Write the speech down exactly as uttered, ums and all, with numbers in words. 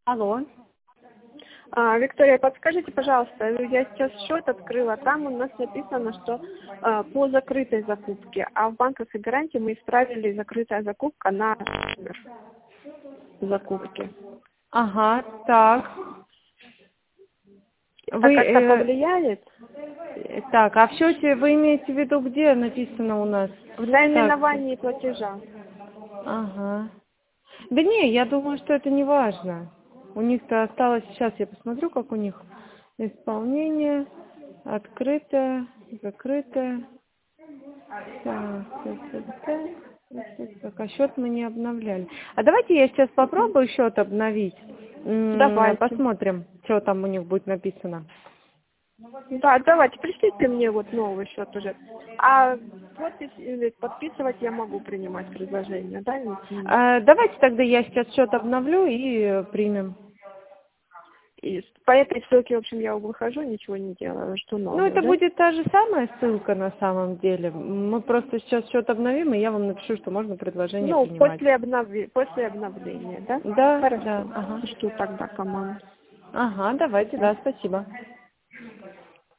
Алло. А, Виктория, подскажите, пожалуйста, я сейчас счет открыла, там у нас написано, что а, по закрытой закупке, а в банковской гарантии мы исправили закрытая закупка на номер закупки. Ага, так. Это Вы, как-то э, повлияет? э, так, а в счете вы имеете в виду, где написано у нас? В Так, наименовании платежа. ага. Да не, я думаю, что это не важно. У них-то осталось, сейчас я посмотрю, как у них исполнение, открытое, закрытое. Так, так, так, так, так, так, а счет мы не обновляли. А давайте я сейчас попробую счет обновить. М, Давайте. Посмотрим, что там у них будет написано. Да, давайте, пришлите мне вот новый счет уже. А подпись или подписывать я могу принимать предложение, да, или нет? А, давайте тогда я сейчас счет обновлю и э, примем. И по этой ссылке, в общем, я выхожу, ничего не делаю, что Ну, новое, это да? будет та же самая ссылка на самом деле. Мы просто сейчас счет обновим, и я вам напишу, что можно предложение Ну, принимать. после, обнови... после обновления, да? Да, да, Хорошо. ага. Жду тогда команду. Ага, давайте, да, спасибо.